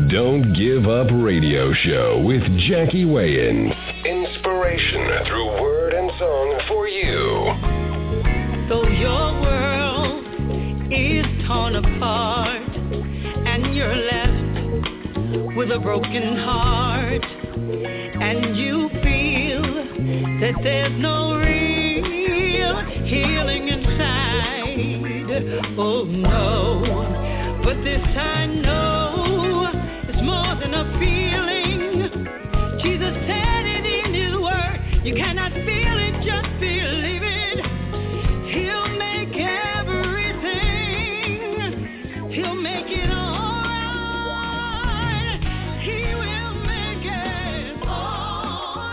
Don't Give Up Radio Show with Jackie Wayans. Inspiration through word and song for you. So your world is torn apart and you're left with a broken heart, and you feel that there's no real healing inside. Oh no, but this I know it's more than a feeling. Jesus said it in his word, you cannot feel it, just believe it. He'll make everything, he'll make it all right. He will make it all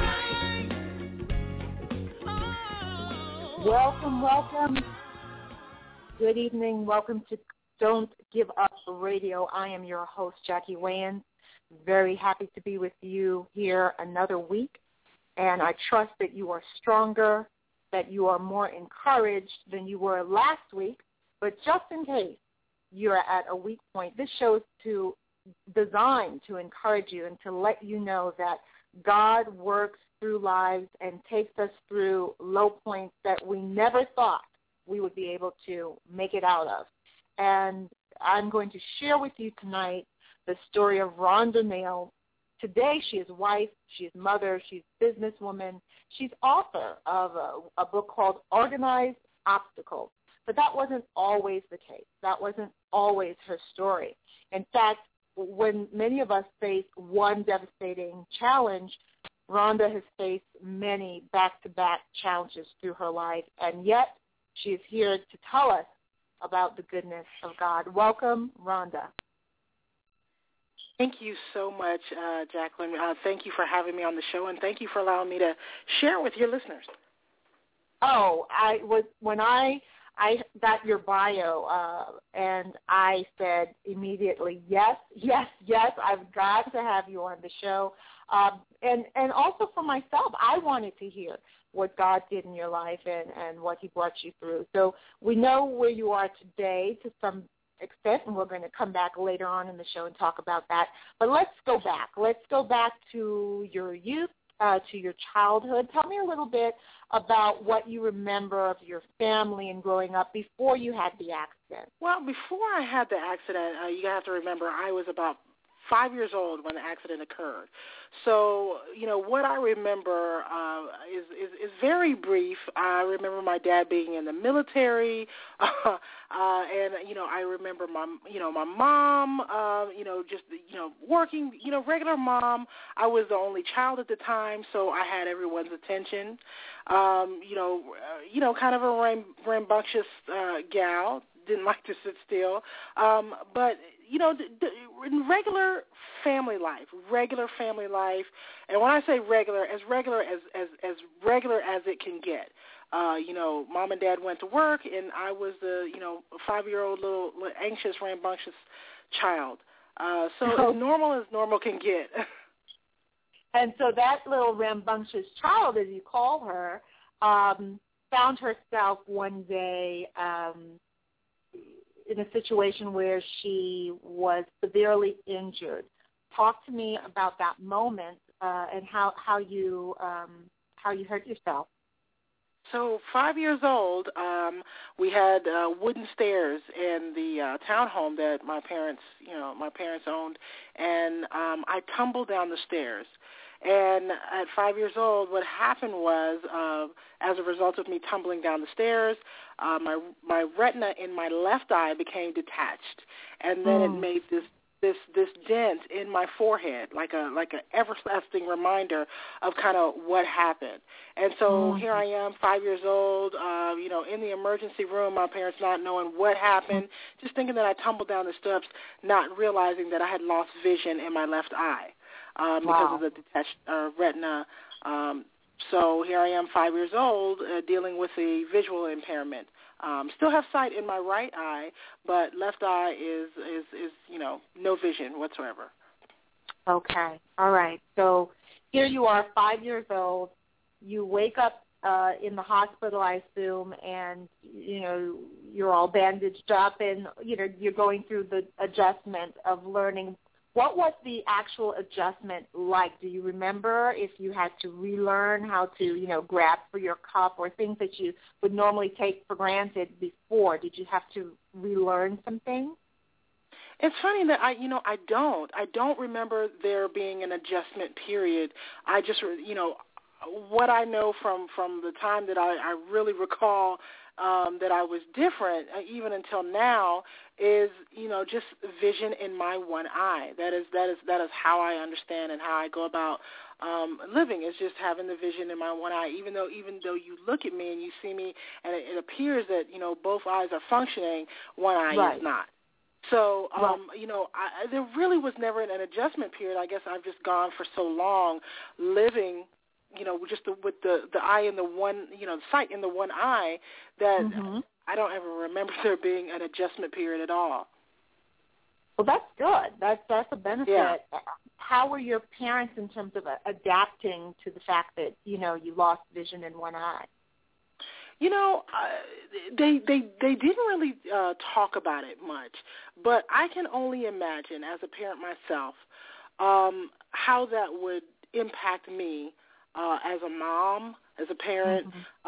right. Welcome. Good evening. Welcome to Don't Give Up Radio. I am your host, Jackie Wayans. Very happy to be with you here another week. And I trust that you are stronger, that you are more encouraged than you were last week. But just in case you're at a weak point, this show is designed to encourage you and to let you know that God works through lives and takes us through low points that we never thought we would be able to make it out of. And I'm going to share with you tonight the story of Rhonda Nails. Today she is wife, she is mother, she's businesswoman, she's author of a book called Organized Obstacles. But that wasn't always the case. That wasn't always her story. In fact, when many of us face one devastating challenge, Rhonda has faced many back-to-back challenges through her life, and yet she is here to tell us about the goodness of God. Welcome, Rhonda. Thank you so much, Jacqueline. Thank you for having me on the show, and thank you for allowing me to share with your listeners. When I got your bio, and I said immediately, yes, I've got to have you on the show. And also for myself, I wanted to hear what God did in your life and what he brought you through. So we know where you are today to some extent, and we're going to come back later on in the show and talk about that. But let's go back. Let's go back to your youth, to your childhood. Tell me a little bit about what you remember of your family and growing up before you had the accident. Well, before I had the accident, you have to remember I was about 5 years old when the accident occurred. So, what I remember is very brief. I remember my dad being in the military, and, I remember my mom, just working, regular mom. I was the only child at the time, so I had everyone's attention. Kind of a rambunctious gal. Didn't like to sit still, but in regular family life, and when I say regular as regular as it can get. Mom and dad went to work, and I was the 5-year-old little anxious, rambunctious child. So as normal can get. And so that little rambunctious child, as you call her, found herself one day in a situation where she was severely injured. Talk to me about that moment and how you hurt yourself. So 5 years old, we had wooden stairs in the townhome that my parents owned, and I tumbled down the stairs. And at 5 years old, what happened was, as a result of me tumbling down the stairs, my retina in my left eye became detached, and then it made this dent in my forehead, like a everlasting reminder of kind of what happened. And so here I am, 5 years old, in the emergency room, my parents not knowing what happened, just thinking that I tumbled down the steps, not realizing that I had lost vision in my left eye. Because of the detached retina. So here I am, 5 years old, dealing with a visual impairment. Still have sight in my right eye, but left eye is no vision whatsoever. Okay. All right. So here you are, 5 years old. You wake up in the hospital, I assume, and, you're all bandaged up and, you're going through the adjustment of learning What was the actual adjustment like? Do you remember if you had to relearn how to, grab for your cup or things that you would normally take for granted before? Did you have to relearn some things? It's funny that I don't remember there being an adjustment period. I just, what I know from the time that I really recall that I was different, even until now, is just vision in my one eye. That is how I understand and how I go about living. Is just having the vision in my one eye. Even though you look at me and you see me, and it appears that both eyes are functioning, one eye is not. So, there really was never an adjustment period. I guess I've just gone for so long living, just with the eye in the one, sight in the one eye that I don't ever remember there being an adjustment period at all. Well, that's good. That's a benefit. Yeah. How were your parents in terms of adapting to the fact that, you lost vision in one eye? They didn't really talk about it much, but I can only imagine as a parent myself how that would impact me as a mom, as a parent.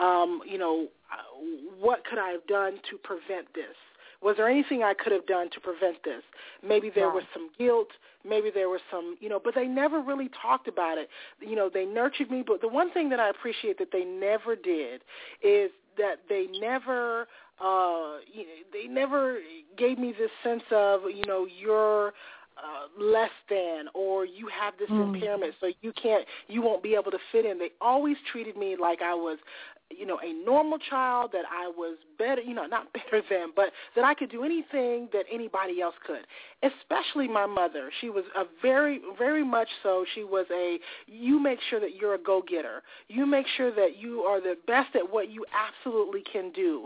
What could I have done to prevent this? Was there anything I could have done to prevent this? Maybe there was some guilt. Maybe there was some, but they never really talked about it. They nurtured me. But the one thing that I appreciate that they never did is that they never gave me this sense of, you're less than, or you have this impairment, so you won't be able to fit in. They always treated me like I was, a normal child, that I was better, not better than, but that I could do anything that anybody else could, especially my mother. She was a very, very much so. She was you make sure that you're a go-getter. You make sure that you are the best at what you absolutely can do.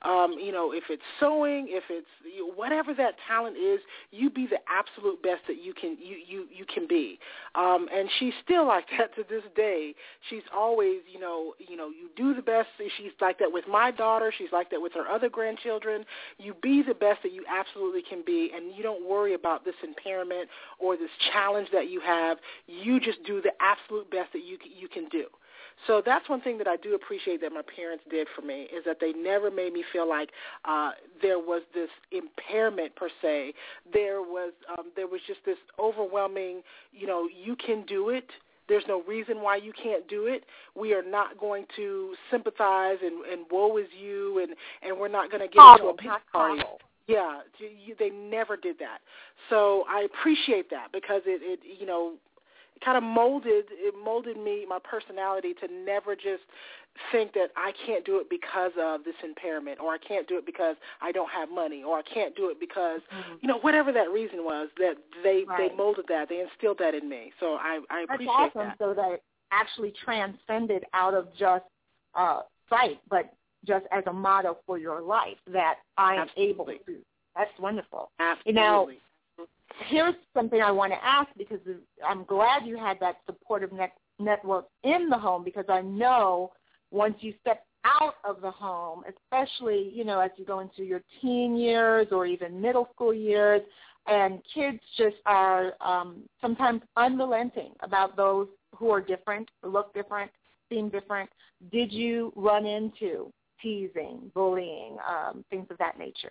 If it's sewing, if it's whatever that talent is, you be the absolute best that you can be. And she's still like that to this day. She's always, you do the best. She's like that with my daughter. She's like that with her other grandchildren. You be the best that you absolutely can be, and you don't worry about this impairment or this challenge that you have. You just do the absolute best that you can do. So that's one thing that I do appreciate that my parents did for me, is that they never made me feel like there was this impairment per se. There was just this overwhelming, you can do it. There's no reason why you can't do it. We are not going to sympathize and woe is you, and we're not going to get into a pity party. Yeah, they never did that. So I appreciate that, because it kind of molded me, my personality, to never just think that I can't do it because of this impairment, or I can't do it because I don't have money, or I can't do it because, whatever that reason was, that they molded that, they instilled that in me. So I appreciate that. That's awesome. So that actually transcended out of just sight, but just as a motto for your life, that I am able to. That's wonderful. Absolutely. Here's something I want to ask, because I'm glad you had that supportive network in the home, because I know once you step out of the home, especially, as you go into your teen years or even middle school years, and kids just are sometimes unrelenting about those who are different, look different, seem different. Did you run into teasing, bullying, things of that nature?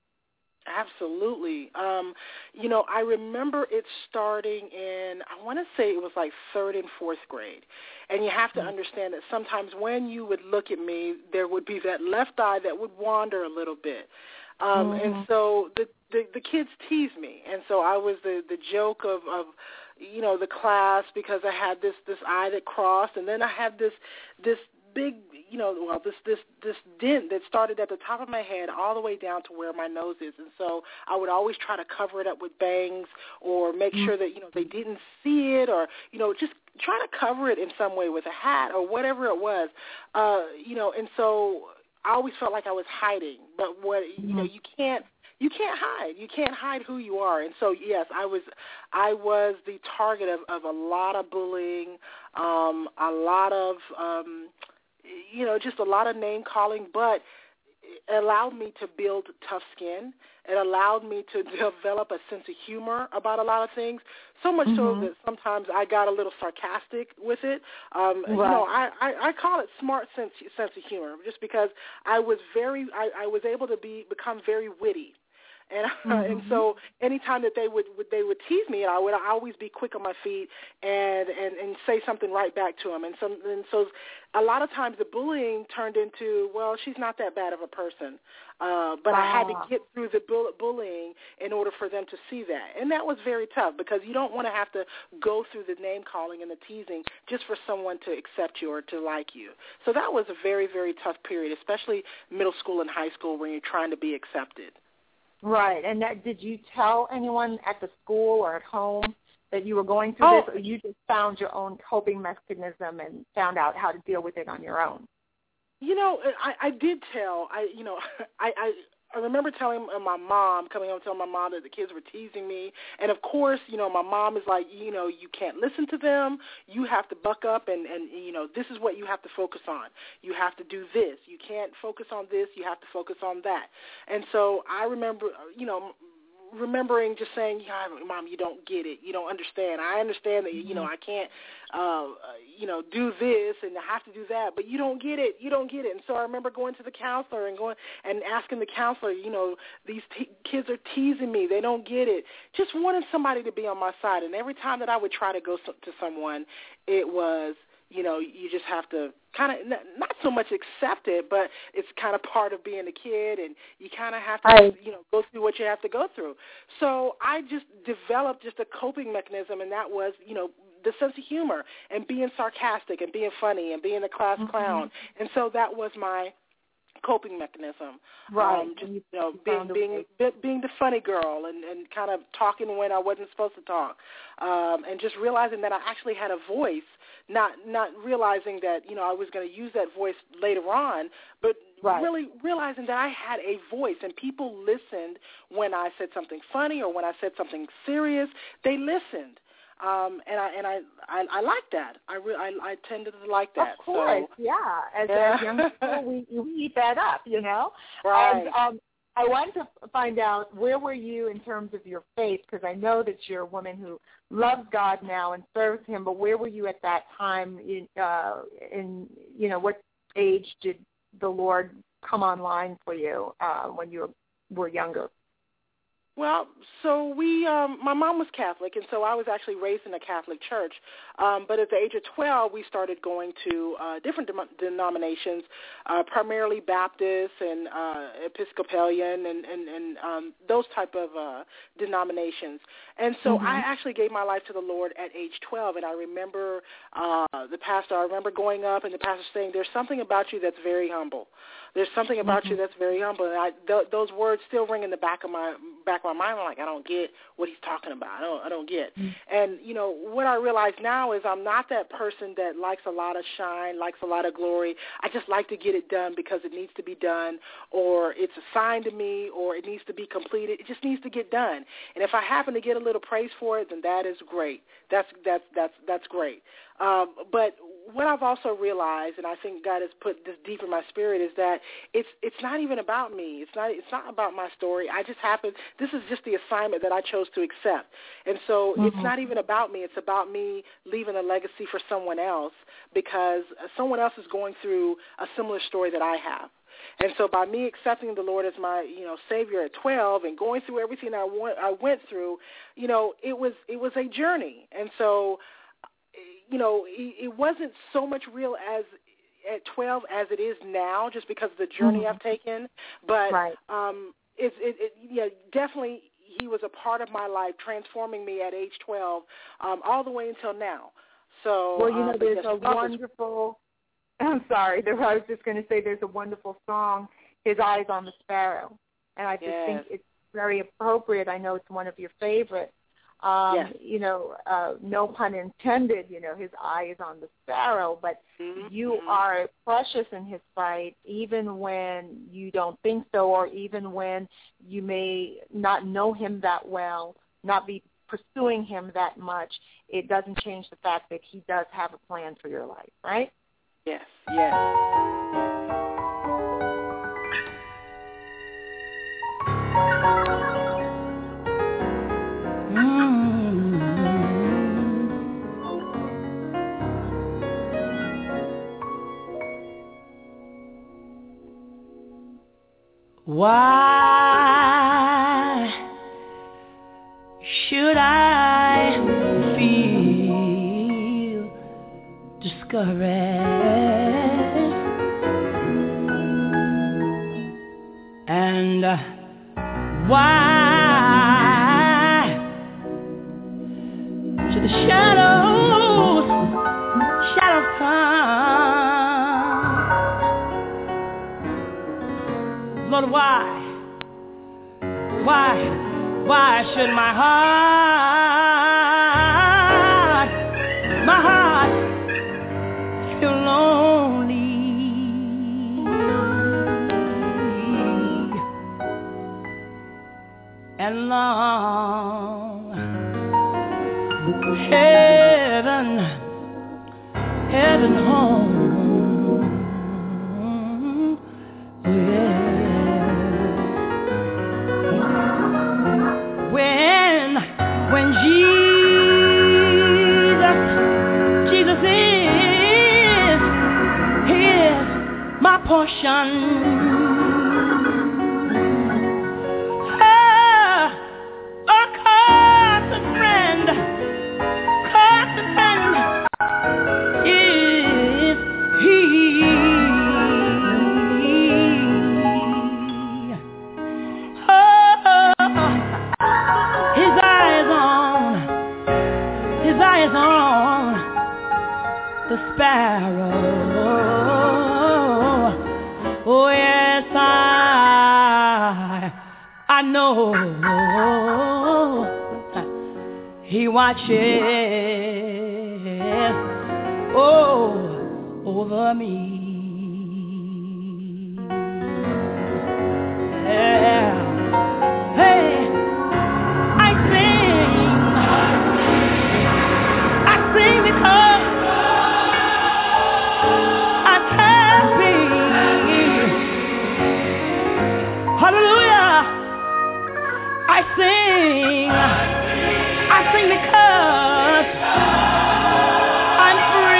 Absolutely. I remember it starting in, I want to say it was like 3rd and 4th grade. And you have to understand that sometimes when you would look at me, there would be that left eye that would wander a little bit. And so the kids teased me. And so I was the joke of the class, because I had this eye that crossed, and then I had this big, this dent that started at the top of my head all the way down to where my nose is. And so I would always try to cover it up with bangs, or make sure that, they didn't see it, or, just try to cover it in some way with a hat or whatever it was, and so I always felt like I was hiding. But you can't hide. You can't hide who you are. And so, yes, I was the target of a lot of bullying, a lot of, just a lot of name calling. But allowed me to build tough skin. It allowed me to develop a sense of humor about a lot of things, so much so that sometimes I got a little sarcastic with it. You know, I call it smart sense of humor, just because I was able to become very witty. And so anytime that they would tease me, I would always be quick on my feet and say something right back to them. And so a lot of times the bullying turned into, well, she's not that bad of a person. But I had to get through the bullying in order for them to see that. And that was very tough, because you don't want to have to go through the name calling and the teasing just for someone to accept you or to like you. So that was a very, very tough period, especially middle school and high school, when you're trying to be accepted. Right. And did you tell anyone at the school or at home that you were going through this, or you just found your own coping mechanism and found out how to deal with it on your own? You know, I did tell. I remember telling my mom, coming home telling my mom that the kids were teasing me. And, of course, you know, my mom is like, you know, you can't listen to them. You have to buck up and, you know, this is what you have to focus on. You have to do this. You can't focus on this. You have to focus on that. And so I remember, you know, remembering just saying, yeah, Mom, you don't get it. You don't understand. I understand that, you know, I can't, you know, do this and I have to do that, but you don't get it. You don't get it. And so I remember going to the counselor and going and asking the counselor, you know, these kids are teasing me. They don't get it. Just wanting somebody to be on my side. And every time that I would try to go to someone, it was, you know, you just have to kind of not so much accept it, but it's kind of part of being a kid, and you kind of have to, you know, go through what you have to go through. So I just developed just a coping mechanism, and that was, you know, the sense of humor and being sarcastic and being funny and being a class clown. And so that was my coping mechanism. Right. Just, you know, being the funny girl and kind of talking when I wasn't supposed to talk, and just realizing that I actually had a voice, not realizing that, you know, I was going to use that voice later on, but really realizing that I had a voice and people listened when I said something funny or when I said something serious. They listened. And I like that. I tended to like that. Of course, so, yeah. As young people, we eat that up, you know. Right. And I wanted to find out, where were you in terms of your faith? Because I know that you're a woman who loves God now and serves Him. But where were you at that time? In you know, what age did the Lord come online for you when you were younger? Well, so my mom was Catholic, and so I was actually raised in a Catholic church. But at the age of 12, we started going to different denominations, primarily Baptist and Episcopalian and those type of denominations. And so I actually gave my life to the Lord at age 12, and I remember the pastor. I remember going up and the pastor saying, "There's something about you that's very humble. There's something about you that's very humble." And those words still ring in the back of my mind. I'm like, I don't get what he's talking about. I don't get. And, you know, what I realize now is I'm not that person that likes a lot of shine, likes a lot of glory. I just like to get it done because it needs to be done, or it's assigned to me, or it needs to be completed. It just needs to get done. And if I happen to get a little praise for it, then that is great. That's great. But what I've also realized, and I think God has put this deep in my spirit, is that it's not even about me. It's not about my story. This is just the assignment that I chose to accept. And so it's not even about me. It's about me leaving a legacy for someone else, because someone else is going through a similar story that I have. And so by me accepting the Lord as my, you know, Savior at 12 and going through everything I went through, you know, it was a journey. And so, you know, it wasn't so much real as at 12 as it is now, just because of the journey I've taken. But definitely He was a part of my life, transforming me at age 12 all the way until now. So, well, you know, there's a wonderful. I'm sorry. I was just going to say there's a wonderful song, "His Eyes on the Sparrow," and I just think it's very appropriate. I know it's one of your favorites. You know, no pun intended, you know, His eye is on the sparrow, but you are precious in His sight, even when you don't think so, or even when you may not know Him that well, not be pursuing Him that much. It doesn't change the fact that He does have a plan for your life, right? Yes. Why should I feel discouraged? And why should the shadows come? Lord, why should my heart feel lonely and long? Heaven home. Oh yeah. When Jesus is my portion. Oh yes, I know He watches over me. Yeah. Hey, I sing because hallelujah, I sing because I'm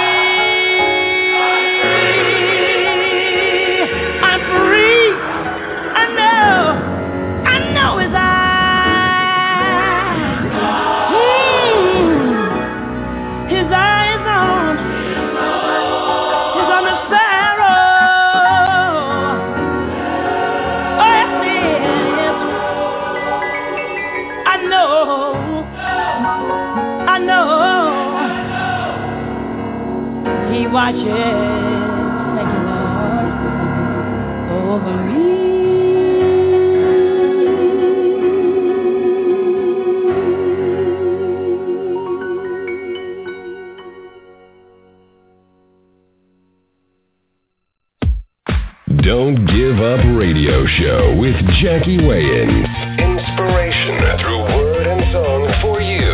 free, I know His eyes on the sparrow. Oh yes, I know He watches, thank you, Lord, over me. Don't Give Up Radio Show with Jackie Wayans. Inspiration through word and song for you.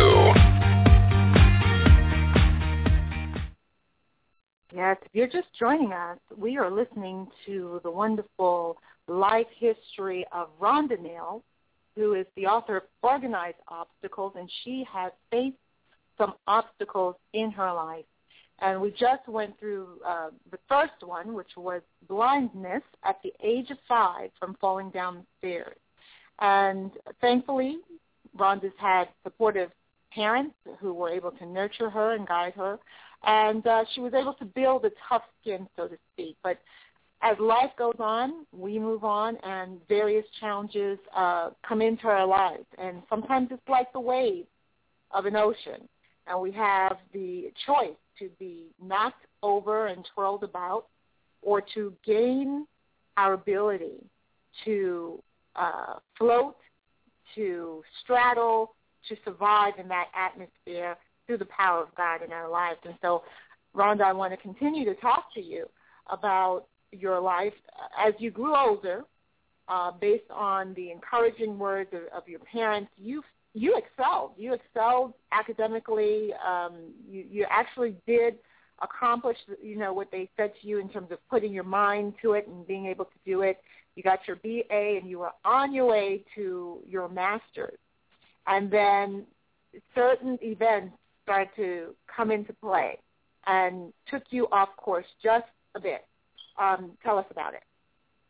Yes, if you're just joining us, we are listening to the wonderful life history of Rhonda Neal, who is the author of Organized Obstacles, and she has faced some obstacles in her life. And we just went through the first one, which was blindness at the age of 5 from falling down the stairs. And thankfully, Rhonda's had supportive parents who were able to nurture her and guide her. And she was able to build a tough skin, so to speak. But as life goes on, we move on, and various challenges come into our lives. And sometimes it's like the waves of an ocean. And we have the choice to be knocked over and twirled about, or to gain our ability to float, to straddle, to survive in that atmosphere through the power of God in our lives. And so, Rhonda, I want to continue to talk to you about your life as you grew older, based on the encouraging words of your parents. You excelled. You excelled academically. You actually did accomplish, what they said to you in terms of putting your mind to it and being able to do it. You got your BA, and you were on your way to your master's. And then certain events started to come into play and took you off course just a bit. Tell us about it.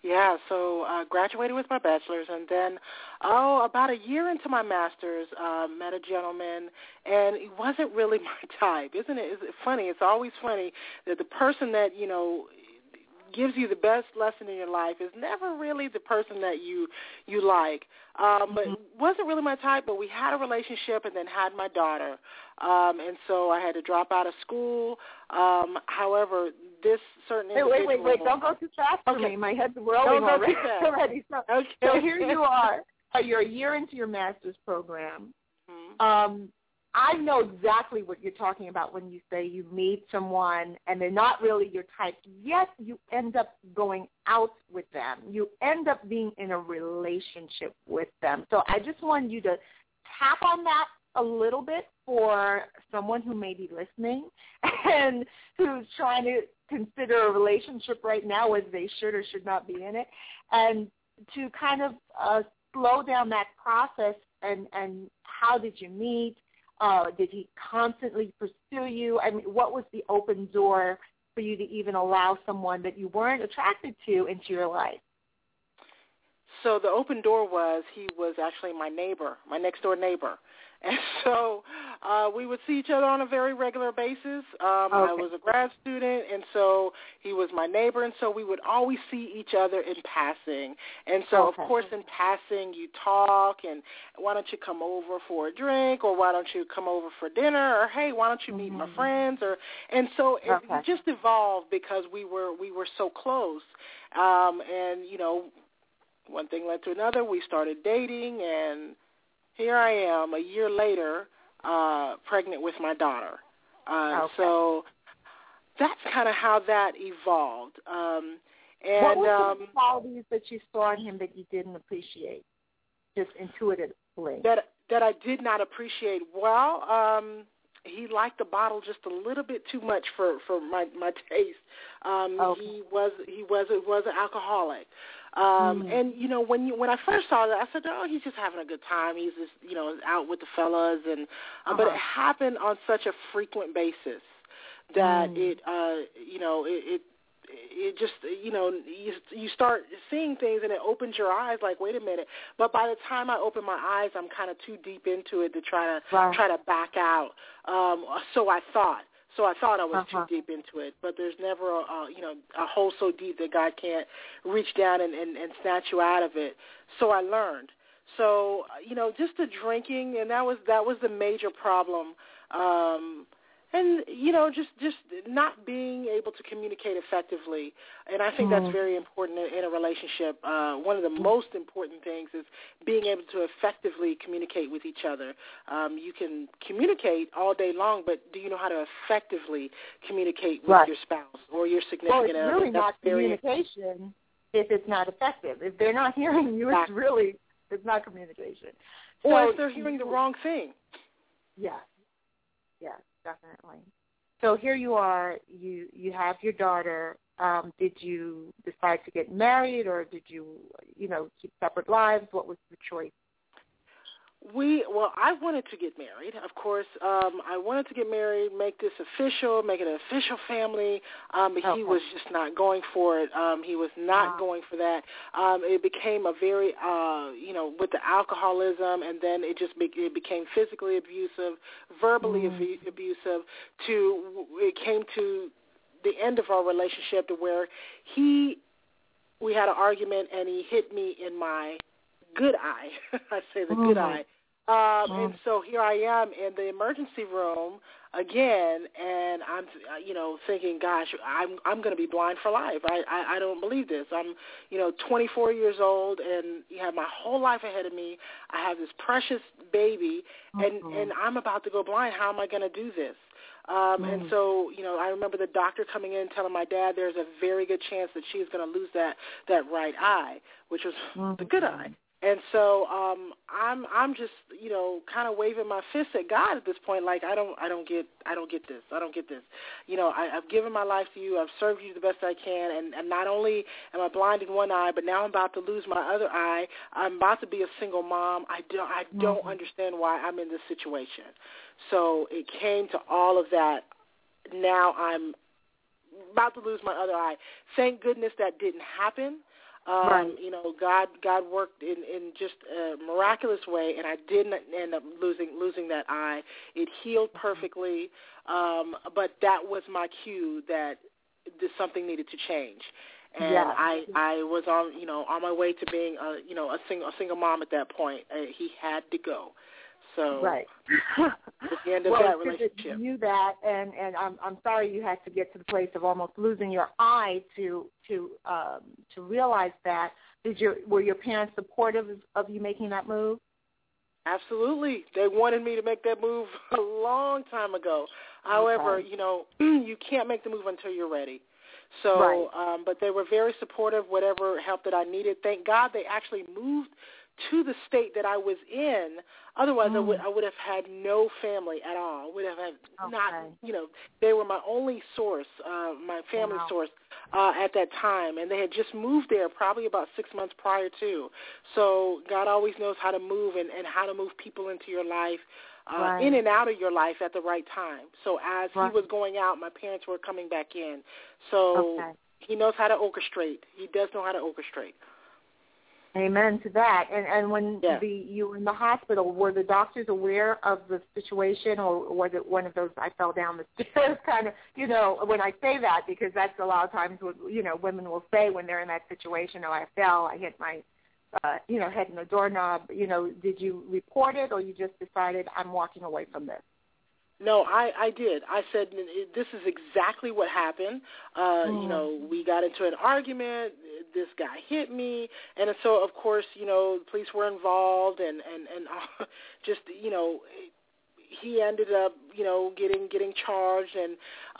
Yeah, so graduated with my bachelor's, and then, about a year into my master's, met a gentleman, and he wasn't really my type, isn't it? Is it funny? It's always funny that the person that, gives you the best lesson in your life is never really the person that you like. But wasn't really my type, but we had a relationship and then had my daughter. And so I had to drop out of school. However, this certain individual... Wait. Don't go too fast for me. My head's rolling already. So here you are. You're a year into your master's program. I know exactly what you're talking about when you say you meet someone and they're not really your type, yet you end up going out with them. You end up being in a relationship with them. So I just wanted you to tap on that a little bit for someone who may be listening and who's trying to consider a relationship right now, whether they should or should not be in it, and to kind of slow down that process and how did you meet? Did he constantly pursue you? I mean, what was the open door for you to even allow someone that you weren't attracted to into your life? So the open door was he was actually my neighbor, my next-door neighbor. And so we would see each other on a very regular basis. I was a grad student, and so he was my neighbor, and so we would always see each other in passing. And so, of course, in passing, you talk, and why don't you come over for a drink, or why don't you come over for dinner, or, hey, why don't you meet my friends? And so it just evolved because we were so close. And, one thing led to another. We started dating, and here I am a year later, pregnant with my daughter. So that's kind of how that evolved. What were some qualities that you saw in him that you didn't appreciate, just intuitively? That I did not appreciate? Well, he liked the bottle just a little bit too much for my taste. He was an alcoholic. And when I first saw that, I said, "Oh, he's just having a good time. He's just out with the fellas." And but it happened on such a frequent basis that it just you start seeing things and it opens your eyes. Like, wait a minute! But by the time I open my eyes, I'm kind of too deep into it to try to back out. So I thought. I was too deep into it, but there's never a hole so deep that God can't reach down and snatch you out of it. So I learned. So just the drinking, and that was the major problem. And just not being able to communicate effectively, and I think that's very important in a relationship. One of the most important things is being able to effectively communicate with each other. You can communicate all day long, but do you know how to effectively communicate with your spouse or your significant other? Well, it's really not communication if it's not effective. If they're not hearing you, it's not communication. Or if they're hearing the wrong thing. Yes, definitely. So here you are, you have your daughter. Did you decide to get married, or did you, keep separate lives? What was the choice? I wanted to get married, of course. I wanted to get married, make it an official family, but he was just not going for it. He was not going for that. It became a very, with the alcoholism, and then it became physically abusive, verbally abusive, it came to the end of our relationship to where we had an argument, and he hit me in my good eye. I say the good eye. And so here I am in the emergency room again, and I'm, thinking, gosh, I'm going to be blind for life. I don't believe this. I'm, 24 years old, and you have my whole life ahead of me. I have this precious baby, and I'm about to go blind. How am I going to do this? And so, I remember the doctor coming in telling my dad there's a very good chance that she's going to lose that right eye, which was the good eye. And so I'm just, kind of waving my fist at God at this point, like I don't get this. I've given my life to you. I've served you the best I can, and not only am I blind in one eye, but now I'm about to lose my other eye. I'm about to be a single mom. I don't understand why I'm in this situation. So it came to all of that. Now I'm about to lose my other eye. Thank goodness that didn't happen. Right. You know, God worked in just a miraculous way, and I didn't end up losing that eye. It healed perfectly, but that was my cue that something needed to change. And yeah. I was on my way to being a single mom at that point. He had to go. So right. at the end of well, that it's relationship. You knew that, and I'm sorry you had to get to the place of almost losing your eye to realize that. Were your parents supportive of you making that move? Absolutely. They wanted me to make that move a long time ago. However, Okay. you know, you can't make the move until you're ready. So, right. But they were very supportive, whatever help that I needed. Thank God they actually moved to the state that I was in. Otherwise, I would have had no family at all. I would have had they were my only source, my family source at that time. And they had just moved there probably about 6 months prior to. So God always knows how to move and how to move people into your life, in and out of your life at the right time. So as he was going out, my parents were coming back in. So he knows how to orchestrate. He does know how to orchestrate. Amen to that. And when you were in the hospital, were the doctors aware of the situation, or was it one of those I fell down the stairs kind of, you know, when I say that, because that's a lot of times what, you know, women will say when they're in that situation, I fell, I hit my, head in the doorknob. You know, did you report it, or you just decided I'm walking away from this? No, I did. I said, this is exactly what happened. You know, we got into an argument. This guy hit me. And so, of course, you know, the police were involved and just, you know, he ended up, you know, getting charged. And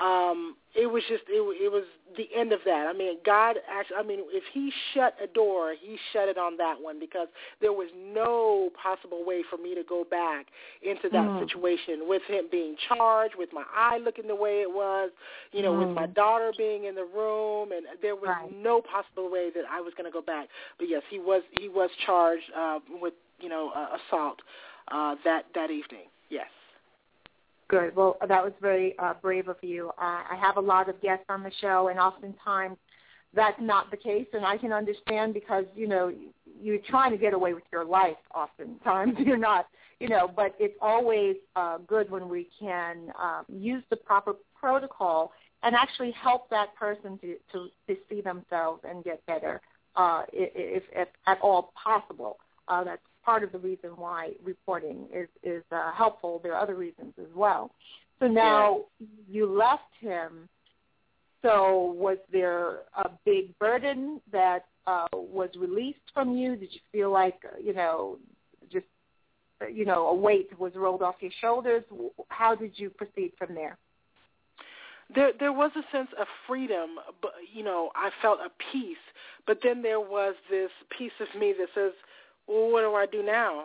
it was just, it was the end of that. I mean, God actually, I mean, if he shut a door, he shut it on that one, because there was no possible way for me to go back into that situation with him being charged, with my eye looking the way it was, you know, with my daughter being in the room, and there was no possible way that I was going to go back. But yes, he was charged with, you know, assault that evening. Yes. Good. Well, that was very brave of you. I have a lot of guests on the show, and oftentimes that's not the case, and I can understand, because, you know, you're trying to get away with your life oftentimes. You're not, you know, but it's always good when we can use the proper protocol and actually help that person to see themselves and get better if at all possible. That's part of the reason why reporting is helpful. There are other reasons as well. So now you left him. So was there a big burden that was released from you? Did you feel like, you know, just, you know, a weight was rolled off your shoulders? How did you proceed from there? There was a sense of freedom, but, you know, I felt a peace. But then there was this piece of me that says, well, what do I do now?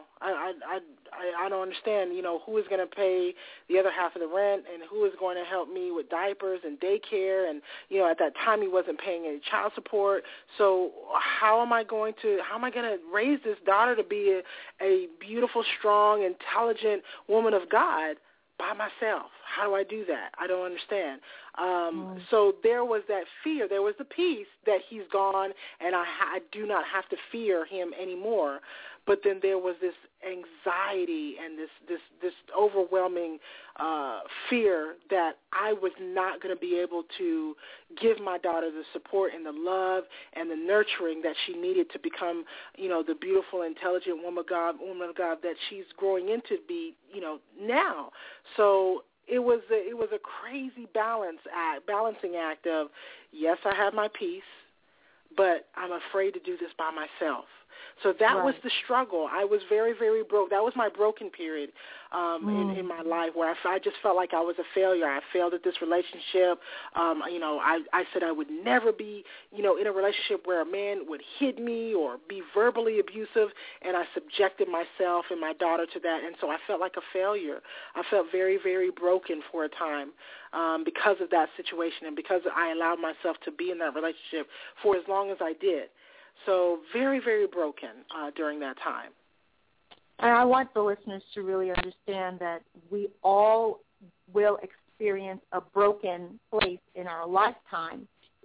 I don't understand, you know, who is going to pay the other half of the rent, and who is going to help me with diapers and daycare, and, you know, at that time he wasn't paying any child support. So how am I going to raise this daughter to be a beautiful, strong, intelligent woman of God by myself? How do I do that? I don't understand. So there was that fear. There was the peace that he's gone, and I do not have to fear him anymore. But then there was this anxiety and this overwhelming fear that I was not going to be able to give my daughter the support and the love and the nurturing that she needed to become, you know, the beautiful, intelligent woman of God that she's growing into be, you know, now. So it was a crazy balancing act of, yes, I have my peace, but I'm afraid to do this by myself. So that was the struggle. I was very, very broke. That was my broken period in my life, where I just felt like I was a failure. I failed at this relationship. You know, I said I would never be, you know, in a relationship where a man would hit me or be verbally abusive, and I subjected myself and my daughter to that, and so I felt like a failure. I felt very, very broken for a time because of that situation, and because I allowed myself to be in that relationship for as long as I did. So very, very broken during that time. And I want the listeners to really understand that we all will experience a broken place in our lifetime.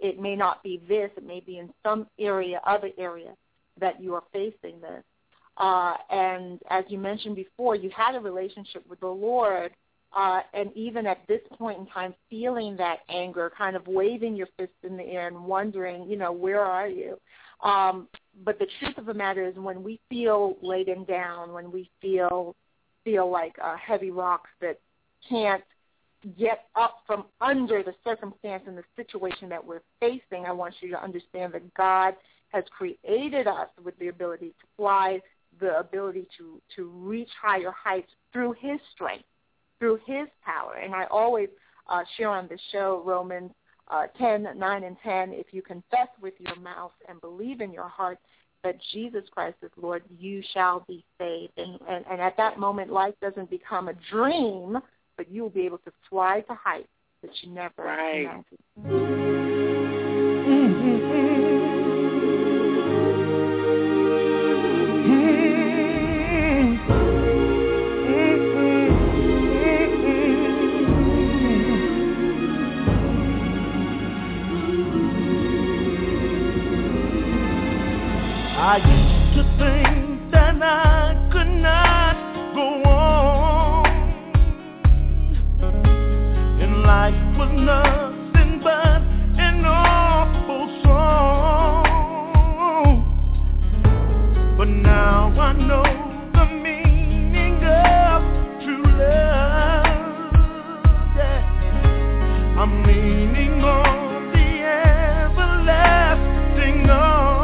it may not be this. It may be in some other area that you are facing this. And as you mentioned before, you had a relationship with the Lord, and even at this point in time, feeling that anger, kind of waving your fist in the air and wondering, where are you? But the truth of the matter is, when we feel laden down, when we feel like heavy rocks that can't get up from under the circumstance and the situation that we're facing, I want you to understand that God has created us with the ability to fly, the ability to reach higher heights through his strength, through his power. And I always share on the show Romans 10:9 and 10, if you confess with your mouth and believe in your heart that Jesus Christ is Lord, you shall be saved. And at that moment, life doesn't become a dream, but you will be able to fly to heights that you never imagined. I used to think that I could not go on, and life was nothing but an awful song. But now I know the meaning of true love. Yeah. I'm leaning on the everlasting arms.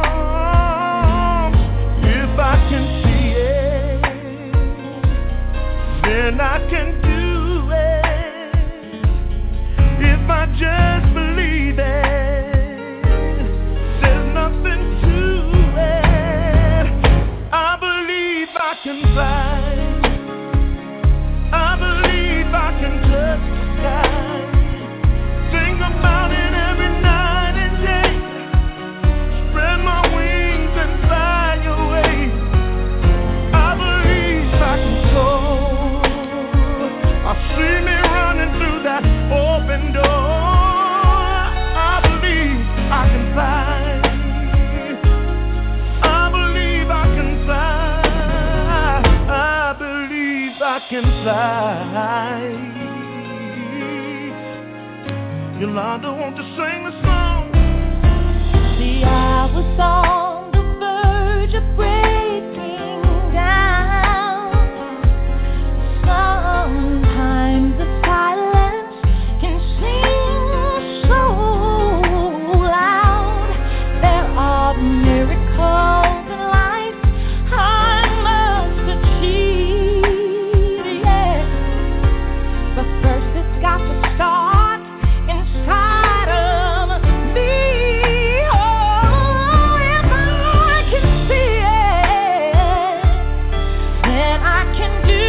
And I can do it if I just believe it. There's nothing to it. I believe I can fly. I believe I can touch the sky. Think about it every night and day. Spread my wings and fly away. I believe I can soar. I see me running through that open door. I believe I can fly. I believe I can fly. I believe I can fly. Yolanda, won't you sing the song? See, I was on the verge of breaking down. Sometimes the silence can seem so loud. There are miracles in life I must achieve, yeah. But first it's got to start inside of me. Oh, if I can see it, then I can do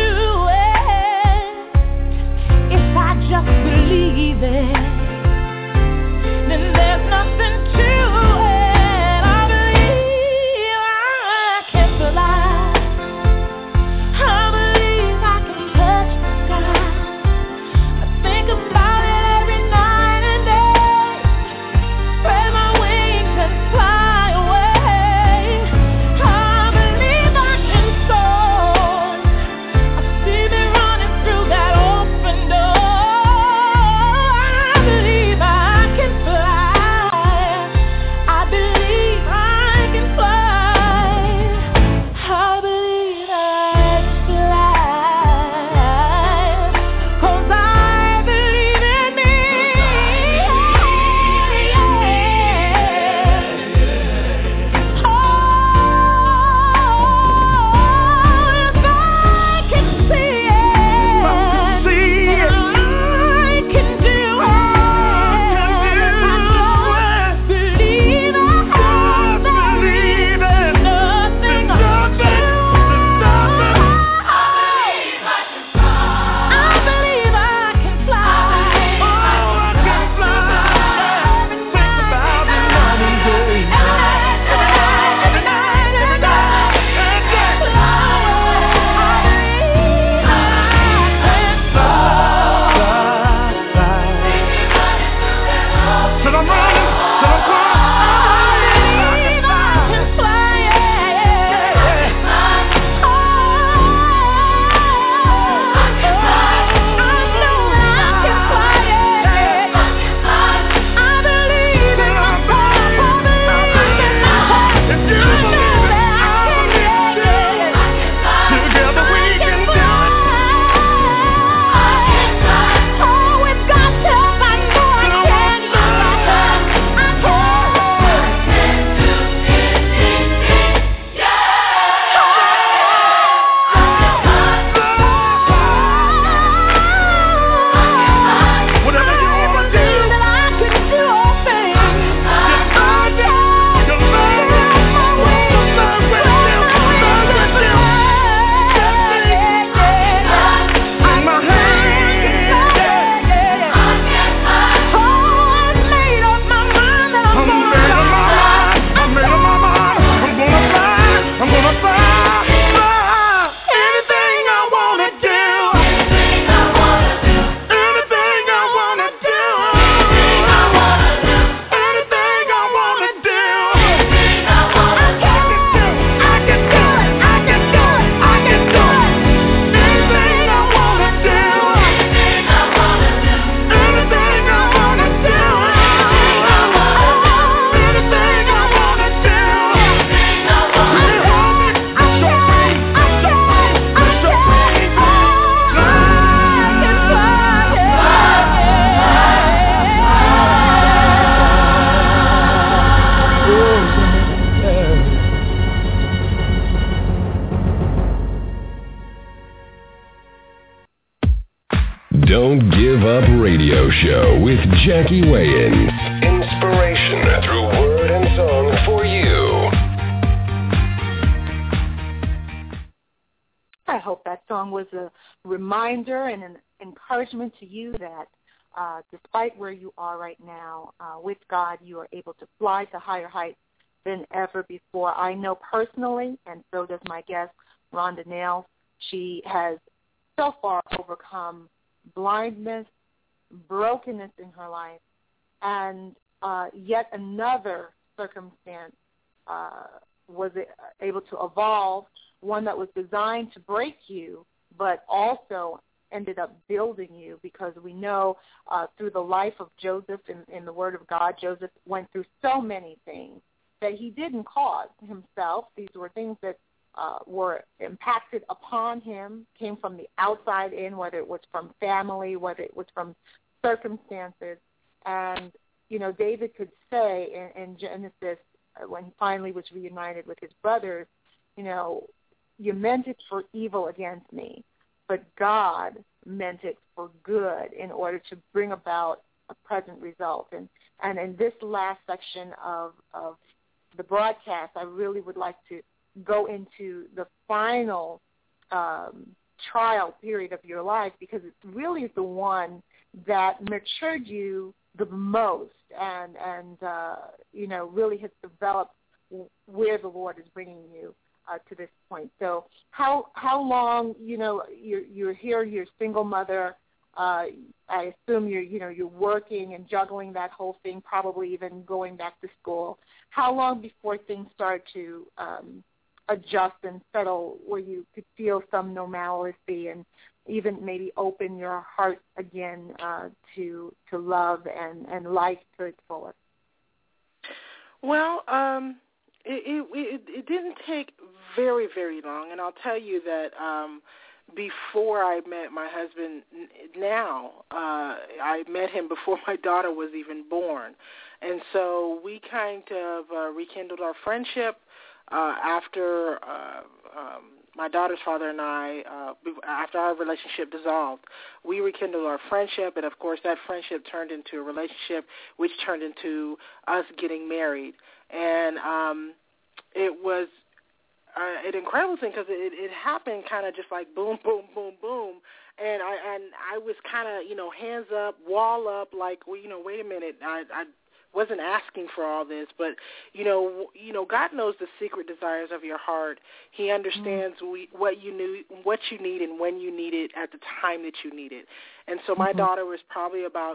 it. If I just believe it, then there's nothing to it. I believe I can fly. I believe I can touch the sky. I think about it every night and day. Spread my wings and fly away. I believe I can soar. I see me running through that open door. I believe I can fly. I believe I can fly. I believe I can fly. 'Cause I believe Give Up Radio Show with Jackie Wayans. Inspiration through word and song for you. I hope that song was a reminder and an encouragement to you that despite where you are right now, with God, you are able to fly to higher heights than ever before. I know personally, and so does my guest, Rhonda Nails, she has so far overcome blindness, brokenness in her life, and yet another circumstance was able to evolve, one that was designed to break you, but also ended up building you, because we know through the life of Joseph in the Word of God, Joseph went through so many things that he didn't cause himself. These were things that were impacted upon him, came from the outside in, whether it was from family, whether it was from circumstances. And, you know, David could say in Genesis, when he finally was reunited with his brothers, you know, you meant it for evil against me, but God meant it for good in order to bring about a present result. And in this last section of the broadcast, I really would like to go into the final trial period of your life, because it really is the one that matured you the most and you know, really has developed where the Lord is bringing you to this point. So how long, you know, you're here, you're a single mother. I assume you're working and juggling that whole thing, probably even going back to school. How long before things start to adjust and settle, where you could feel some normalcy and even maybe open your heart again to love and life to its fullest? Well, it didn't take very, very long, and I'll tell you that before I met my husband now, I met him before my daughter was even born, and so we kind of rekindled our friendship after my daughter's father and I, after our relationship dissolved. We rekindled our friendship, and of course that friendship turned into a relationship, which turned into us getting married. And it was an incredible thing, because it happened kind of just like boom, boom, boom, boom. And I was kind of, you know, hands up, wall up, like, well, you know, wait a minute, I wasn't asking for all this, but you know, God knows the secret desires of your heart. He understands what you need and when you need it at the time that you need it. And so my daughter was probably about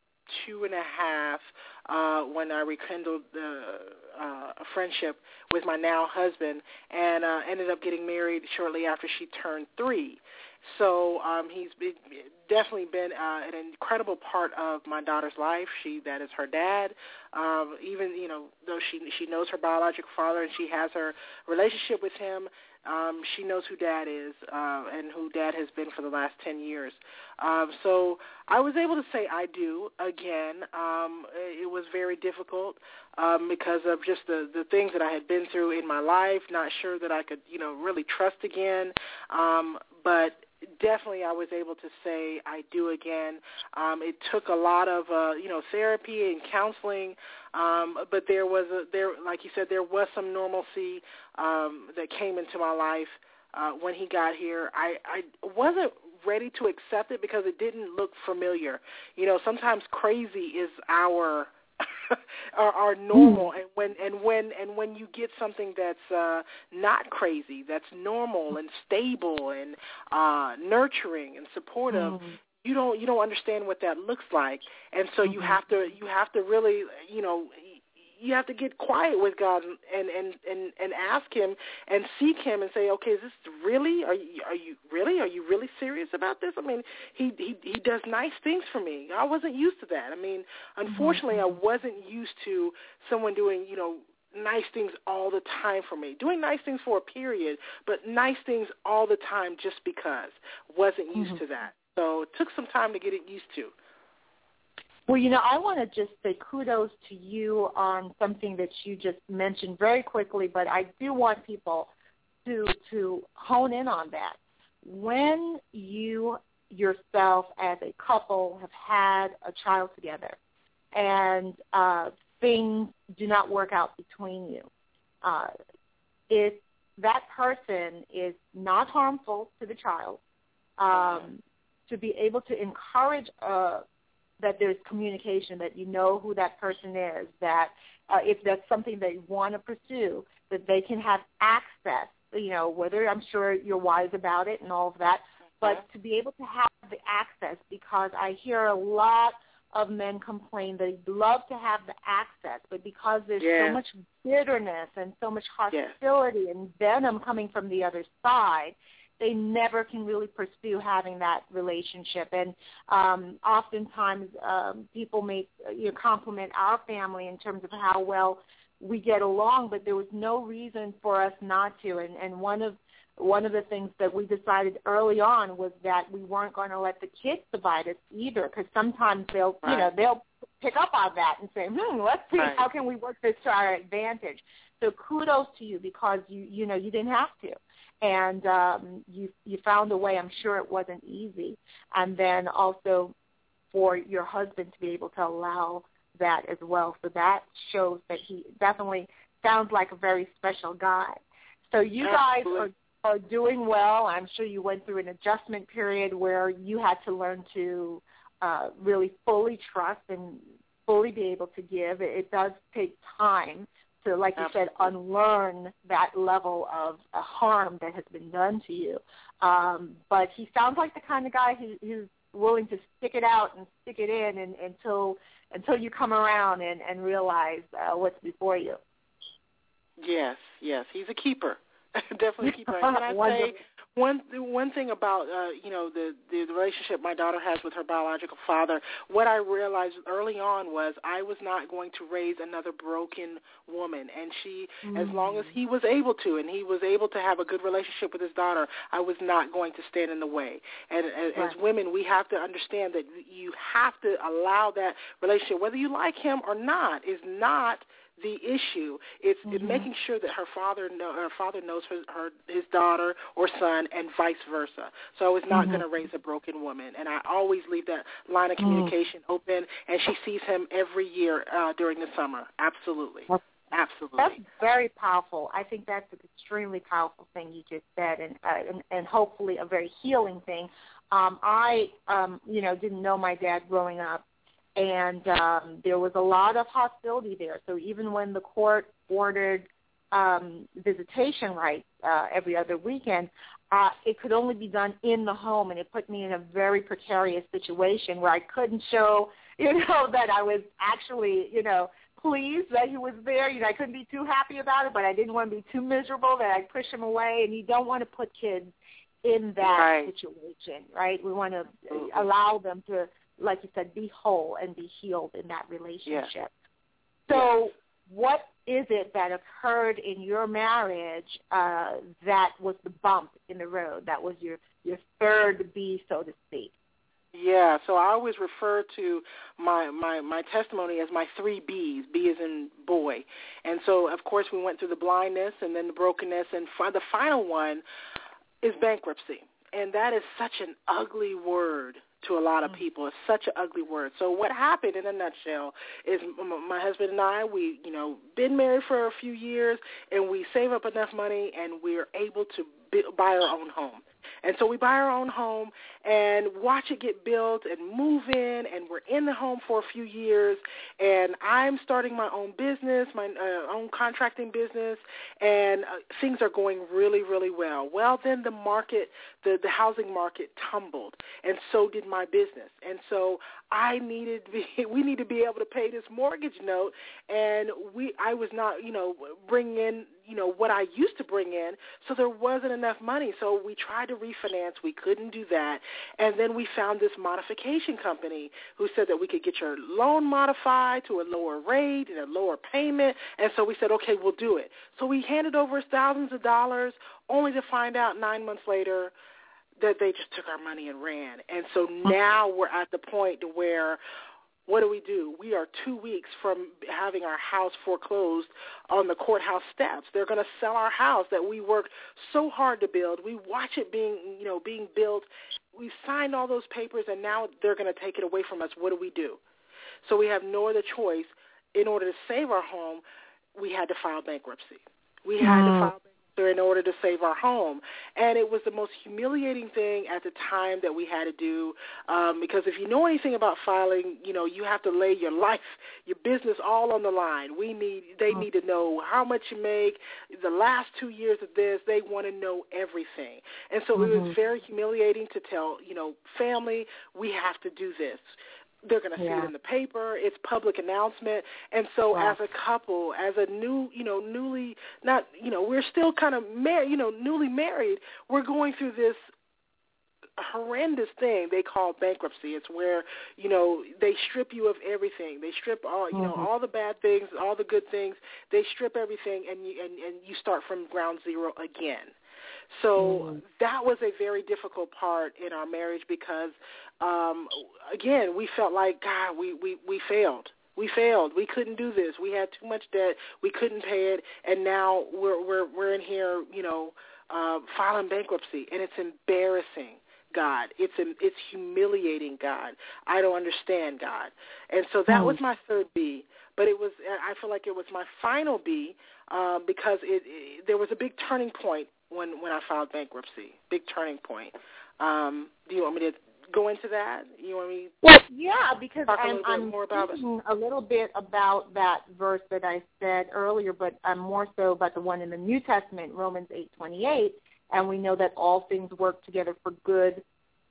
2.5 when I rekindled a friendship with my now husband, and ended up getting married shortly after she turned 3. So he's definitely been an incredible part of my daughter's life. That is her dad. Even, you know, though she knows her biological father and she has her relationship with him, she knows who Dad is and who Dad has been for the last 10 years. So I was able to say I do again. It was very difficult because of just the things that I had been through in my life, not sure that I could, you know, really trust again. But definitely I was able to say I do again. It took a lot of, you know, therapy and counseling, but like you said, there was some normalcy that came into my life when he got here. I wasn't ready to accept it because it didn't look familiar. You know, sometimes crazy is our normal, and when you get something that's not crazy, that's normal and stable and nurturing and supportive, you don't understand what that looks like, and so you have to really, you know, you have to get quiet with God and ask Him and seek Him and say, okay, is this really? Are you really serious about this? I mean, He does nice things for me. I wasn't used to that. I mean, unfortunately, I wasn't used to someone doing, you know, nice things all the time for me. Doing nice things for a period, but nice things all the time just because. Wasn't used to that. So it took some time to get it used to. Well, you know, I want to just say kudos to you on something that you just mentioned very quickly, but I do want people to hone in on that. When you yourself as a couple have had a child together and things do not work out between you, if that person is not harmful to the child, to be able to encourage that there's communication, that you know who that person is, that if that's something they want to pursue, that they can have access, whether I'm sure you're wise about it and all of that, but to be able to have the access, because I hear a lot of men complain that they'd love to have the access, but because there's so much bitterness and so much hostility and venom coming from the other side, they never can really pursue having that relationship. And oftentimes people may compliment our family in terms of how well we get along, but there was no reason for us not to. And one of the things that we decided early on was that we weren't going to let the kids divide us either, because sometimes they'll pick up on that and say, let's see, how can we work this to our advantage? So kudos to you, because you didn't have to. And you found a way. I'm sure it wasn't easy. And then also for your husband to be able to allow that as well. So that shows that he definitely sounds like a very special guy. So you guys are doing well. I'm sure you went through an adjustment period where you had to learn to really fully trust and fully be able to give. It does take time to, like you said, unlearn that level of harm that has been done to you. But he sounds like the kind of guy who's willing to stick it out and stick it in until you come around and realize what's before you. Yes, he's a keeper. Definitely a keeper. Can I say one thing about the relationship my daughter has with her biological father? What I realized early on was I was not going to raise another broken woman, and as long as he was able to, and he was able to have a good relationship with his daughter, I was not going to stand in the way. And as women, we have to understand that you have to allow that relationship, whether you like him or not, is not the issue. It's making sure that her father knows his daughter or son, and vice versa. So I was not going to raise a broken woman, and I always leave that line of communication open. And she sees him every year during the summer. Absolutely. That's very powerful. I think that's an extremely powerful thing you just said, and hopefully a very healing thing. I didn't know my dad growing up, and there was a lot of hostility there. So even when the court ordered visitation rights every other weekend, it could only be done in the home, and it put me in a very precarious situation where I couldn't show, that I was actually, pleased that he was there. I couldn't be too happy about it, but I didn't want to be too miserable that I'd push him away, and you don't want to put kids in that situation, right? We want to allow them to, like you said, be whole and be healed in that relationship. Yes. So what is it that occurred in your marriage that was the bump in the road, that was your third B, so to speak? Yeah, so I always refer to my testimony as my 3 Bs. B is in boy. And so, of course, we went through the blindness and then the brokenness, and the final one is bankruptcy. And that is such an ugly word to a lot of people. It's such an ugly word. So what happened in a nutshell is my husband and I, we, been married for a few years, and we save up enough money, and we're able to buy our own home. And so we buy our own home and watch it get built and move in, and we're in the home for a few years, and I'm starting my own business, my own contracting business, and things are going really, really well. Well, then the market, the housing market tumbled, and so did my business. And so we need to be able to pay this mortgage note, and I was not, bringing in, what I used to bring in, so there wasn't enough money. So we tried to refinance. We couldn't do that. And then we found this modification company who said that we could get your loan modified to a lower rate and a lower payment. And so we said, okay, we'll do it. So we handed over thousands of dollars, only to find out 9 months later that they just took our money and ran. And so now we're at the point where What do? We are 2 weeks from having our house foreclosed on the courthouse steps. They're going to sell our house that we worked so hard to build. We watch it being built. We signed all those papers, and now they're going to take it away from us. What do? So we have no other choice. In order to save our home, we had to file bankruptcy. We had to file bankruptcy in order to save our home. And it was the most humiliating thing at the time that we had to do, because if you know anything about filing, you have to lay your life, your business all on the line. They need to know how much you make, the last 2 years of this. They want to know everything. And so it was very humiliating to tell, family, we have to do this. They're going to see it in the paper. It's public announcement. And so as a couple, as a we're still kind of newly married, we're going through this horrendous thing they call bankruptcy. It's where, they strip you of everything. They strip all, all the bad things, all the good things. They strip everything, and you start from ground zero again. So that was a very difficult part in our marriage because, again, we felt like, God, we failed. We failed. We couldn't do this. We had too much debt. We couldn't pay it, and now we're in here, filing bankruptcy, and it's embarrassing. God, it's humiliating. God, I don't understand. God, and so that was my third B. But I feel like it was my final B because there was a big turning point when I filed bankruptcy. Big turning point. Do you want me to go into that? You want me? Well, yeah, because I'm thinking a little bit about that verse that I said earlier, but I'm more so about the one in the New Testament, Romans 8:28, and we know that all things work together for good,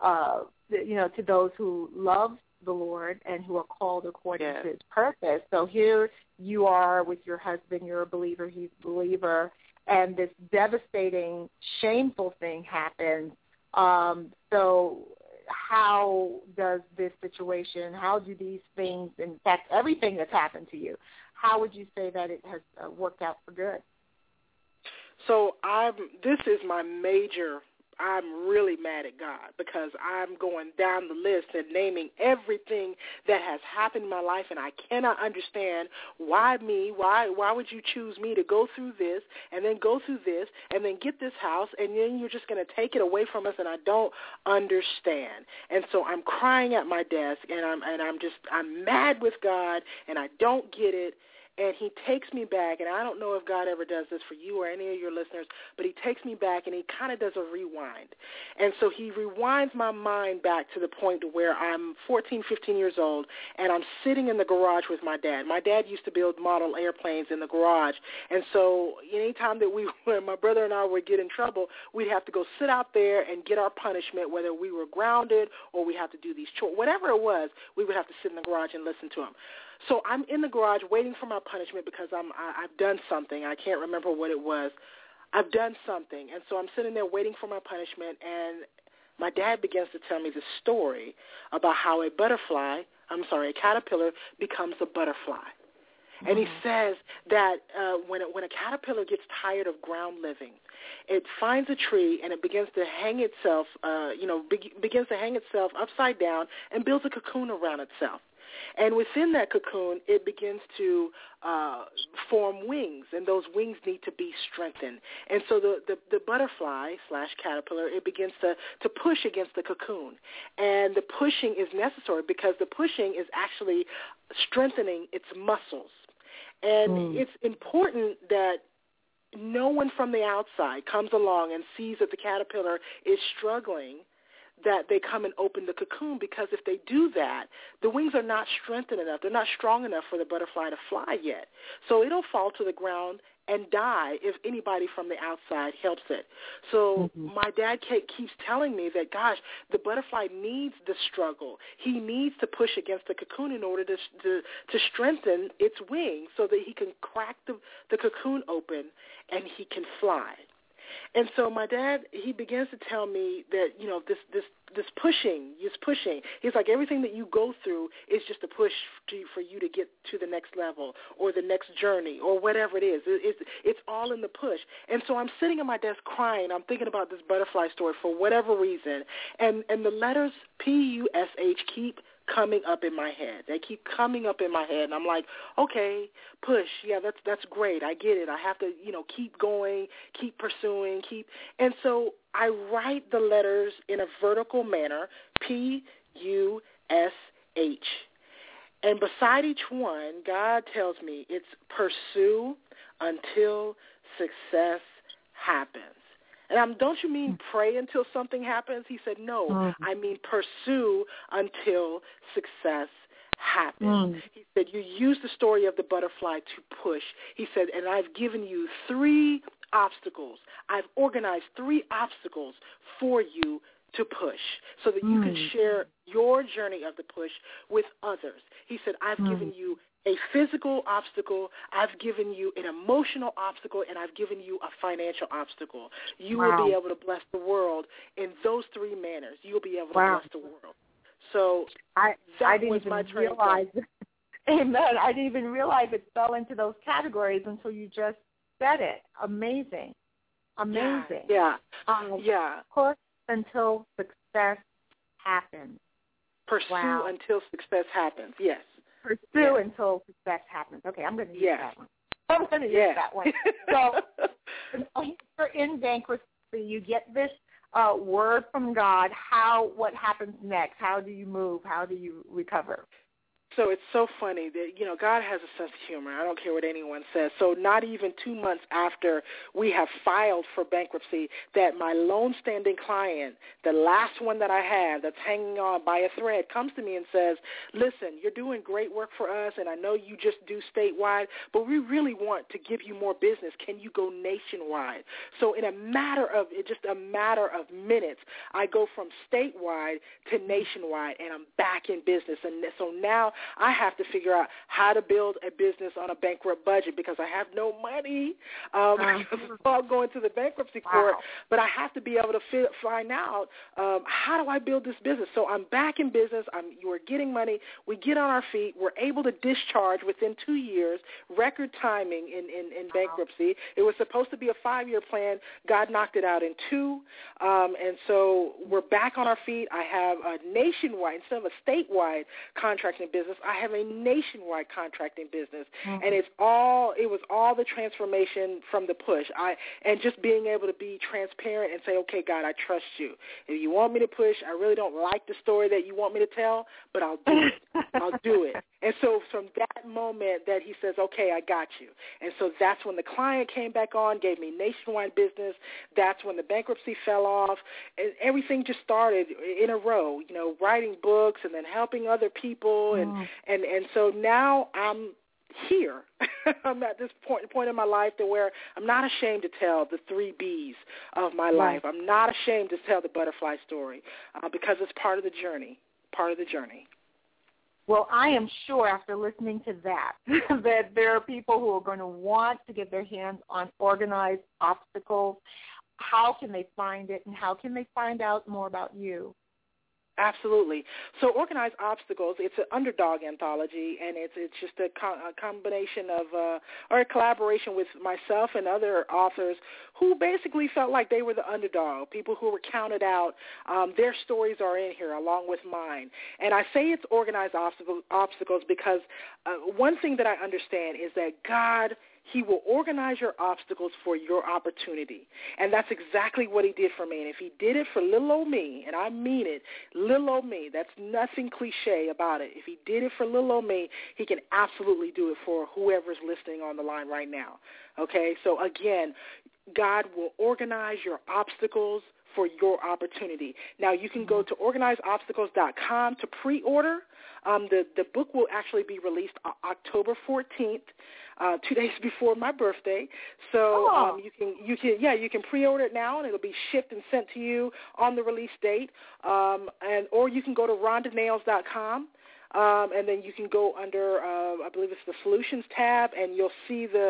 to those who love the Lord and who are called according to his purpose. So here you are with your husband, you're a believer, he's a believer, and this devastating, shameful thing happens. So how does this situation, how do these things, in fact, everything that's happened to you, how would you say that it has worked out for good? So this is my major, I'm really mad at God because I'm going down the list and naming everything that has happened in my life, and I cannot understand why me, why would you choose me to go through this and then go through this and then get this house, and then you're just going to take it away from us, and I don't understand. And so I'm crying at my desk, and I'm mad with God, and I don't get it. And he takes me back, and I don't know if God ever does this for you or any of your listeners, but he takes me back, and he kind of does a rewind. And so he rewinds my mind back to the point where I'm 14, 15 years old, and I'm sitting in the garage with my dad. My dad used to build model airplanes in the garage, and so anytime that my brother and I would get in trouble, we'd have to go sit out there and get our punishment, whether we were grounded or we have to do these chores. Whatever it was, we would have to sit in the garage and listen to him. So I'm in the garage waiting for my punishment because I've done something. I can't remember what it was. I've done something. And so I'm sitting there waiting for my punishment, and my dad begins to tell me the story about how a caterpillar becomes a butterfly. Mm-hmm. And he says that when a caterpillar gets tired of ground living, it finds a tree and it begins to hang itself, begins to hang itself upside down and builds a cocoon around itself. And within that cocoon, it begins to form wings, and those wings need to be strengthened. And so the butterfly / caterpillar, it begins to push against the cocoon. And the pushing is necessary because the pushing is actually strengthening its muscles. And it's important that no one from the outside comes along and sees that the caterpillar is struggling, that they come and open the cocoon, because if they do that, the wings are not strengthened enough. They're not strong enough for the butterfly to fly yet. So it'll fall to the ground and die if anybody from the outside helps it. So my dad keeps telling me that, gosh, the butterfly needs the struggle. He needs to push against the cocoon in order to strengthen its wings so that he can crack the cocoon open and he can fly. And so my dad, he begins to tell me that, this pushing is pushing. He's like, everything that you go through is just a push for you to get to the next level or the next journey or whatever it is. It's all in the push. And so I'm sitting at my desk crying. I'm thinking about this butterfly story for whatever reason. And the letters PUSH keep coming up in my head. And I'm like, okay, push. Yeah, that's great. I get it. I have to, keep going, keep pursuing, And so I write the letters in a vertical manner, P-U-S-H. And beside each one, God tells me it's pursue until success happens. And don't you mean pray until something happens? He said, no, I mean pursue until success happens. He said, you use the story of the butterfly to push. He said, and I've given you 3 obstacles. I've organized 3 obstacles for you to push so that you can share your journey of the push with others. He said, I've given you a physical obstacle, I've given you an emotional obstacle, and I've given you a financial obstacle. You will be able to bless the world in those 3 manners. You'll be able to bless the world. So I didn't was even my training. Amen. I didn't even realize it fell into those categories until you just said it. Amazing. Yeah. Push until success happens. Pursue until success happens. Yes. Pursue until success happens. Okay, I'm going to use that one. I'm going to use that one. So you're in bankruptcy. You get this word from God. What happens next? How do you move? How do you recover? So it's so funny that, God has a sense of humor. I don't care what anyone says. So not even 2 months after we have filed for bankruptcy, that my loan-standing client, the last one that I have that's hanging on by a thread, comes to me and says, listen, you're doing great work for us, and I know you just do statewide, but we really want to give you more business. Can you go nationwide? So in a matter of minutes, I go from statewide to nationwide, and I'm back in business. And so now I have to figure out how to build a business on a bankrupt budget because I have no money because it's all going to the bankruptcy court. But I have to be able to find out how do I build this business. So I'm back in business. We're getting money. We get on our feet. We're able to discharge within 2 years, record timing in bankruptcy. It was supposed to be a 5-year plan. God knocked it out in 2. And so we're back on our feet. I have a nationwide, instead of a statewide contracting business, I have a nationwide contracting business, and it was all the transformation from the push. And just being able to be transparent and say, okay, God, I trust you. If you want me to push, I really don't like the story that you want me to tell, but I'll do it. I'll do it. And so from that moment that he says, okay, I got you. And so that's when the client came back on, gave me nationwide business. That's when the bankruptcy fell off. And everything just started in a row, writing books and then helping other people. And so now I'm here. I'm at this point in my life to where I'm not ashamed to tell the 3 B's of my life. I'm not ashamed to tell the butterfly story because it's part of the journey, Well, I am sure after listening to that, that there are people who are going to want to get their hands on Organized Obstacles. How can they find it, and how can they find out more about you? Absolutely. So Organized Obstacles, it's an underdog anthology, and it's just a combination of or a collaboration with myself and other authors who basically felt like they were the underdog, people who were counted out. Their stories are in here along with mine. And I say it's Organized Obstacles because one thing that I understand is that God, he will organize your obstacles for your opportunity. And that's exactly what he did for me. And if he did it for little old me, and I mean it, little old me, that's nothing cliche about it. If he did it for little old me, he can absolutely do it for whoever's listening on the line right now. Okay? So again, God will organize your obstacles for your opportunity. Now, you can go to organizedobstacles.com to pre-order. The book will actually be released October 14th, 2 days before my birthday. So you can pre-order it now, and it'll be shipped and sent to you on the release date. Or you can go to rhondanales.com. And then you can go under, I believe it's the Solutions tab, and you'll see the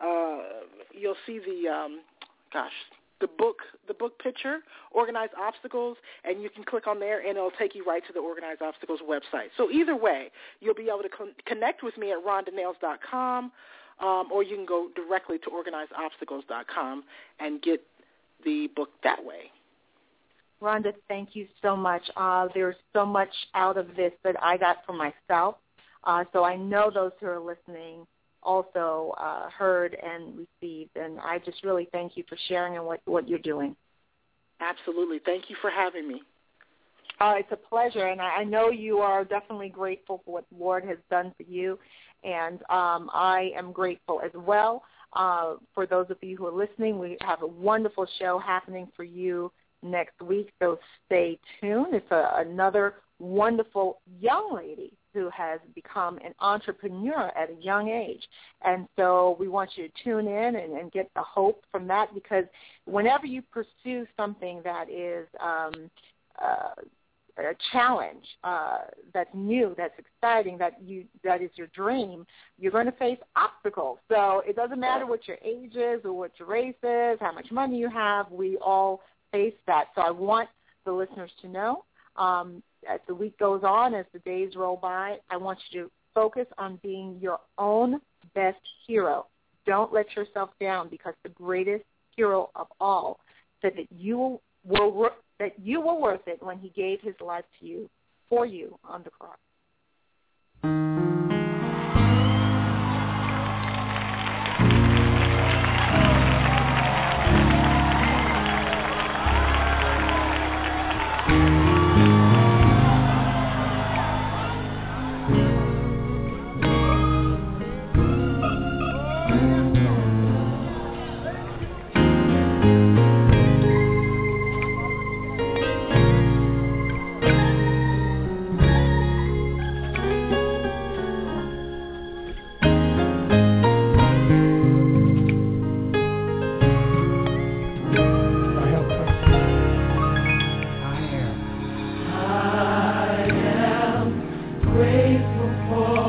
book picture, Organized Obstacles, and you can click on there, and it'll take you right to the Organized Obstacles website. So either way, you'll be able to connect with me at rhondanales.com, or you can go directly to organizedobstacles.com and get the book that way. Rhonda, thank you so much. There's so much out of this that I got for myself. So I know those who are listening also heard and received. And I just really thank you for sharing and what you're doing. Absolutely. Thank you for having me. It's a pleasure, and I know you are definitely grateful for what the Lord has done for you, and I am grateful as well. For those of you who are listening, we have a wonderful show happening for you next week, so stay tuned. It's another wonderful young lady who has become an entrepreneur at a young age. And so we want you to tune in and get the hope from that, because whenever you pursue something that is a challenge that's new, that's exciting, that is your dream, you're going to face obstacles. So it doesn't matter what your age is or what your race is, how much money you have, we all face that. So I want the listeners to know as the week goes on, as the days roll by, I want you to focus on being your own best hero. Don't let yourself down, because the greatest hero of all said that you were worth it when he gave his life to you, for you on the cross. Grateful for